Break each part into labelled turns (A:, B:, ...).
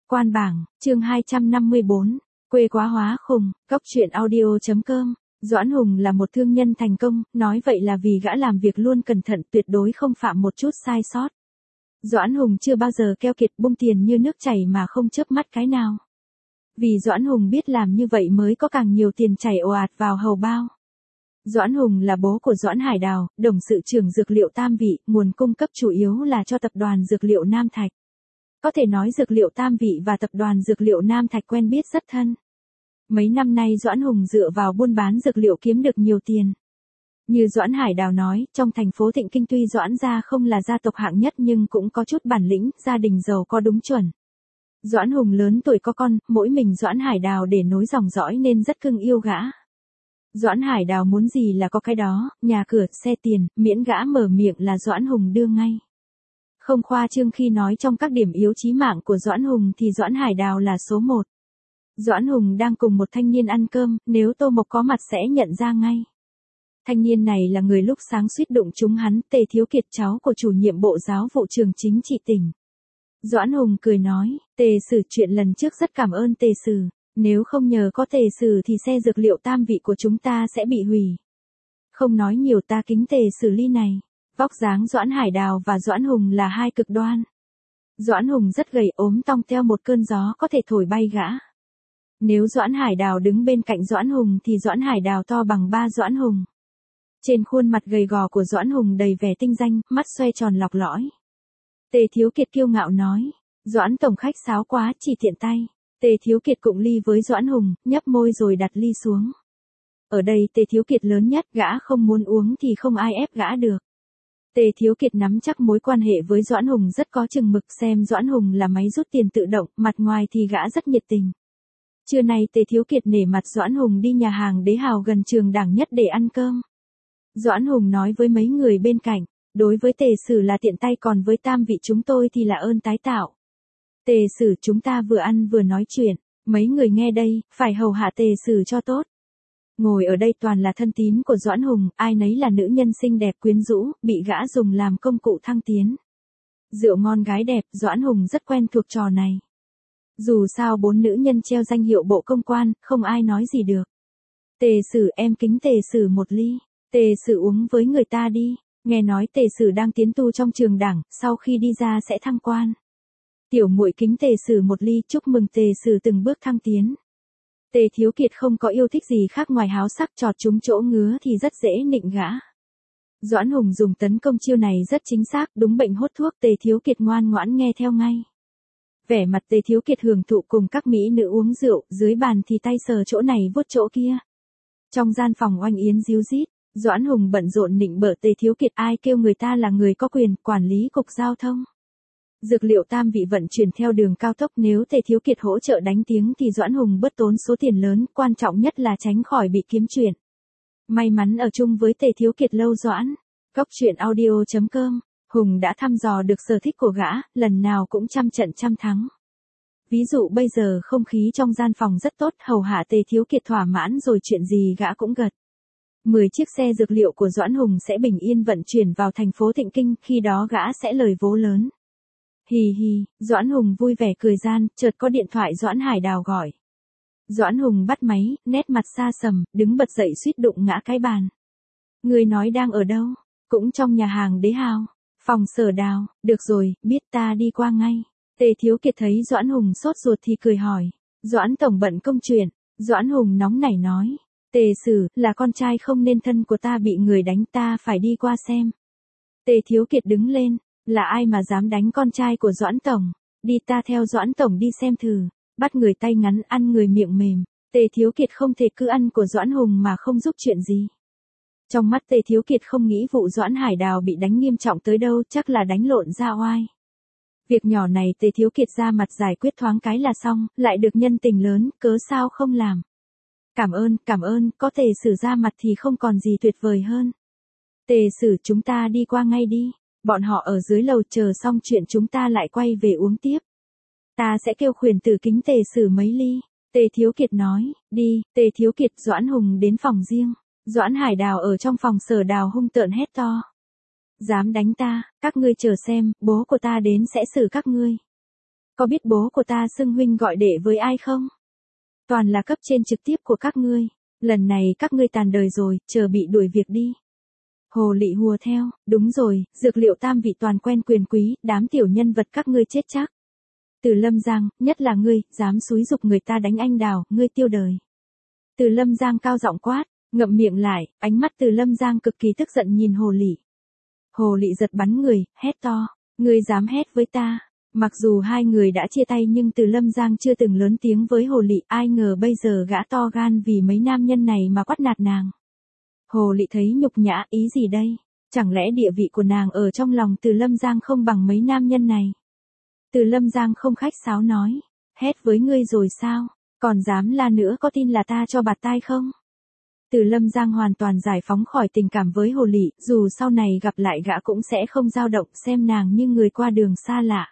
A: Quan bảng, chương 254, quê quá hóa khùng, góc truyện audio.com. Doãn Hùng là một thương nhân thành công, nói vậy là vì gã làm việc luôn cẩn thận, tuyệt đối không phạm một chút sai sót. Doãn Hùng chưa bao giờ keo kiệt bung tiền như nước chảy mà không chớp mắt cái nào. Vì Doãn Hùng biết làm như vậy mới có càng nhiều tiền chảy ồ ạt vào hầu bao. Doãn Hùng là bố của Doãn Hải Đào,董sự trưởng dược liệu Tam Vị, nguồn cung cấp chủ yếu là cho tập đoàn dược liệu Nam Thạch. Có thể nói dược liệu Tam Vị và tập đoàn dược liệu Nam Thạch quen biết rất thân. Mấy năm nay Doãn Hùng dựa vào buôn bán dược liệu kiếm được nhiều tiền. Như Doãn Hải Đào nói, trong thành phố Thịnh Kinh tuy Doãn gia không là gia tộc hạng nhất nhưng cũng có chút bản lĩnh, gia đình giàu có đúng chuẩn. Doãn Hùng lớn tuổi có con, mỗi mình Doãn Hải Đào để nối dòng dõi nên rất cưng yêu gã. Doãn Hải Đào muốn gì là có cái đó, nhà cửa, xe tiền, miễn gã mở miệng là Doãn Hùng đưa ngay. Không khoa trương khi nói trong các điểm yếu chí mạng của Doãn Hùng thì Doãn Hải Đào là số 1. Doãn Hùng đang cùng một thanh niên ăn cơm, nếu Tô Mộc có mặt sẽ nhận ra ngay. Thanh niên này là người lúc sáng suýt đụng trúng hắn, Tề Thiếu Kiệt, cháu của chủ nhiệm bộ giáo vụ trường chính trị tỉnh. Doãn Hùng cười nói, Tề Sử, chuyện lần trước rất cảm ơn Tề Sử, nếu không nhờ có Tề Sử thì xe dược liệu Tam Vị của chúng ta sẽ bị hủy. Không nói nhiều, ta kính Tề Sử ly này. Vóc dáng Doãn Hải Đào và Doãn Hùng là hai cực đoan. Doãn Hùng rất gầy ốm tong theo một cơn gió có thể thổi bay gã. Nếu Doãn Hải Đào đứng bên cạnh Doãn Hùng thì Doãn Hải Đào to bằng 3 Doãn Hùng. Trên khuôn mặt gầy gò của Doãn Hùng đầy vẻ tinh danh, mắt xoay tròn lọc lõi. Tề Thiếu Kiệt kiêu ngạo nói, Doãn tổng khách sáo quá, chỉ tiện tay. Tề Thiếu Kiệt cụng ly với Doãn Hùng, nhấp môi rồi đặt ly xuống. Ở đây Tề Thiếu Kiệt lớn nhất, gã không muốn uống thì không ai ép gã được. Tề Thiếu Kiệt nắm chắc mối quan hệ với Doãn Hùng rất có chừng mực, xem Doãn Hùng là máy rút tiền tự động, mặt ngoài thì gã rất nhiệt tình. Trưa nay Tề Thiếu Kiệt nể mặt Doãn Hùng đi nhà hàng Đế Hào gần trường Đảng Nhất để ăn cơm. Doãn Hùng nói với mấy người bên cạnh, đối với Tề Sử là tiện tay, còn với Tam Vị chúng tôi thì là ơn tái tạo. Tề Sử, chúng ta vừa ăn vừa nói chuyện, mấy người nghe đây, phải hầu hạ Tề Sử cho tốt. Ngồi ở đây toàn là thân tín của Doãn Hùng, ai nấy là nữ nhân xinh đẹp quyến rũ, bị gã dùng làm công cụ thăng tiến. Rượu ngon gái đẹp, Doãn Hùng rất quen thuộc trò này. Dù sao 4 nữ nhân treo danh hiệu bộ công quan, không ai nói gì được. Tề Sử, em kính Tề Sử một ly. Tề Sử uống với người ta đi, nghe nói Tề Sử đang tiến tu trong trường Đảng, sau khi đi ra sẽ thăng quan. Tiểu muội kính Tề Sử một ly, chúc mừng Tề Sử từng bước thăng tiến. Tề Thiếu Kiệt không có yêu thích gì khác ngoài háo sắc, chọt trúng chỗ ngứa thì rất dễ nịnh gã. Doãn Hùng dùng tấn công chiêu này rất chính xác, đúng bệnh hốt thuốc, Tề Thiếu Kiệt ngoan ngoãn nghe theo ngay. Vẻ mặt Tề Thiếu Kiệt hưởng thụ cùng các mỹ nữ uống rượu, dưới bàn thì tay sờ chỗ này vuốt chỗ kia. Trong gian phòng oanh yến ríu rít, Doãn Hùng bận rộn nịnh bợ Tề Thiếu Kiệt, ai kêu người ta là người có quyền quản lý cục giao thông. Dược liệu Tam Vị vận chuyển theo đường cao tốc, nếu Tề Thiếu Kiệt hỗ trợ đánh tiếng thì Doãn Hùng bớt tốn số tiền lớn, quan trọng nhất là tránh khỏi bị kiếm chuyện. May mắn ở chung với Tề Thiếu Kiệt lâu Doãn. Góc truyện audio.com. Hùng đã thăm dò được sở thích của gã, lần nào cũng trăm trận trăm thắng. Ví dụ bây giờ không khí trong gian phòng rất tốt, hầu hạ Tề Thiếu Kiệt thỏa mãn rồi chuyện gì gã cũng gật. 10 chiếc xe dược liệu của Doãn Hùng sẽ bình yên vận chuyển vào thành phố Thịnh Kinh, khi đó gã sẽ lời vố lớn. Hì hì, Doãn Hùng vui vẻ cười gian, chợt có điện thoại Doãn Hải Đào gọi. Doãn Hùng bắt máy, nét mặt xa sầm, đứng bật dậy suýt đụng ngã cái bàn. Người nói đang ở đâu? Cũng trong nhà hàng Đế Hào. Phòng Sở Đào, được rồi, biết, ta đi qua ngay. Tề Thiếu Kiệt thấy Doãn Hùng sốt ruột thì cười hỏi. Doãn tổng bận công chuyện. Doãn Hùng nóng nảy nói. Tề Sử, là con trai không nên thân của ta bị người đánh, ta phải đi qua xem. Tề Thiếu Kiệt đứng lên. Là ai mà dám đánh con trai của Doãn tổng? Đi, ta theo Doãn tổng đi xem thử. Bắt người tay ngắn, ăn người miệng mềm. Tề Thiếu Kiệt không thể cứ ăn của Doãn Hùng mà không giúp chuyện gì. Trong mắt Tề Thiếu Kiệt không nghĩ vụ Doãn Hải Đào bị đánh nghiêm trọng tới đâu, chắc là đánh lộn ra oai. Việc nhỏ này Tề Thiếu Kiệt ra mặt giải quyết thoáng cái là xong, lại được nhân tình lớn, cớ sao không làm. Cảm ơn, có Tề Sử ra mặt thì không còn gì tuyệt vời hơn. Tề Sử, chúng ta đi qua ngay đi. Bọn họ ở dưới lầu chờ xong chuyện chúng ta lại quay về uống tiếp. Ta sẽ kêu khuyển tử kính Tề Sử mấy ly. Tề Thiếu Kiệt nói, đi. Tề Thiếu Kiệt, Doãn Hùng đến phòng riêng. Doãn Hải Đào ở trong phòng Sở Đào hung tợn hét to. Dám đánh ta, các ngươi chờ xem, bố của ta đến sẽ xử các ngươi. có biết bố của ta xưng huynh gọi đệ với ai không? Toàn là cấp trên trực tiếp của các ngươi. Lần này các ngươi tàn đời rồi, chờ bị đuổi việc đi. Hồ Lị hùa theo, đúng rồi, dược liệu tam vị toàn quen quyền quý, đám tiểu nhân vật các ngươi chết chắc. Từ Lâm Giang, nhất là ngươi, dám xúi giục người ta đánh anh Đào, ngươi tiêu đời. Từ Lâm Giang cao giọng quát, ngậm miệng lại, ánh mắt Từ Lâm Giang cực kỳ tức giận nhìn Hồ Lị. Hồ Lị giật bắn người, hét to, ngươi dám hét với ta. Mặc dù hai người đã chia tay nhưng Từ Lâm Giang chưa từng lớn tiếng với Hồ Lị, ai ngờ bây giờ gã to gan vì mấy nam nhân này mà quát nạt nàng. Hồ Lị thấy nhục nhã, ý gì đây? Chẳng lẽ địa vị của nàng ở trong lòng Từ Lâm Giang không bằng mấy nam nhân này? Từ Lâm Giang không khách sáo nói, hét với ngươi rồi sao? Còn dám la nữa, có tin là ta cho bạt tai không? Từ Lâm Giang hoàn toàn giải phóng khỏi tình cảm với Hồ Lị, dù sau này gặp lại gã cũng sẽ không dao động, xem nàng như người qua đường xa lạ.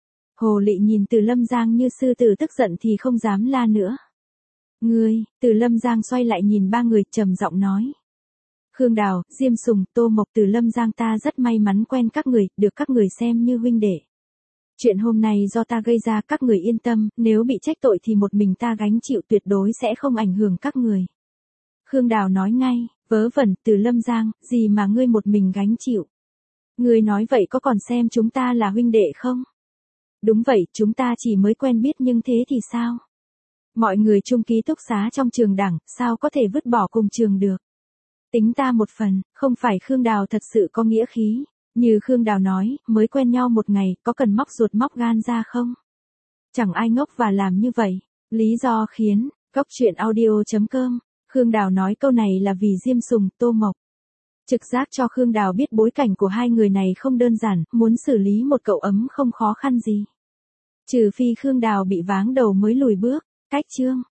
A: Hồ Lị nhìn Từ Lâm Giang như sư tử, tức giận thì không dám la nữa. Ngươi, Từ Lâm Giang xoay lại nhìn ba người, trầm giọng nói. Khương Đào, Diêm Sùng, Tô Mộc, Từ Lâm Giang, ta rất may mắn quen các người, được các người xem như huynh đệ. Chuyện hôm nay do ta gây ra, các người yên tâm, nếu bị trách tội thì một mình ta gánh chịu, tuyệt đối sẽ không ảnh hưởng các người. Khương Đào nói ngay, vớ vẩn, Từ Lâm Giang, gì mà ngươi một mình gánh chịu? Ngươi nói vậy có còn xem chúng ta là huynh đệ không? Đúng vậy, chúng ta chỉ mới quen biết nhưng thế thì sao? Mọi người chung ký túc xá trong trường đẳng, sao có thể vứt bỏ cùng trường được? Tính ta một phần, không phải Khương Đào thật sự có nghĩa khí. Như Khương Đào nói, mới quen nhau một ngày, có cần móc ruột móc gan ra không? Chẳng ai ngốc và làm như vậy. Lý do khiến, Góc Chuyện Audio.com, Khương Đào nói câu này là vì Diêm Sùng, Tô Mộc. Trực giác cho Khương Đào biết bối cảnh của hai người này không đơn giản, muốn xử lý một cậu ấm không khó khăn gì. Trừ phi Khương Đào bị váng đầu mới lùi bước. Cách chương.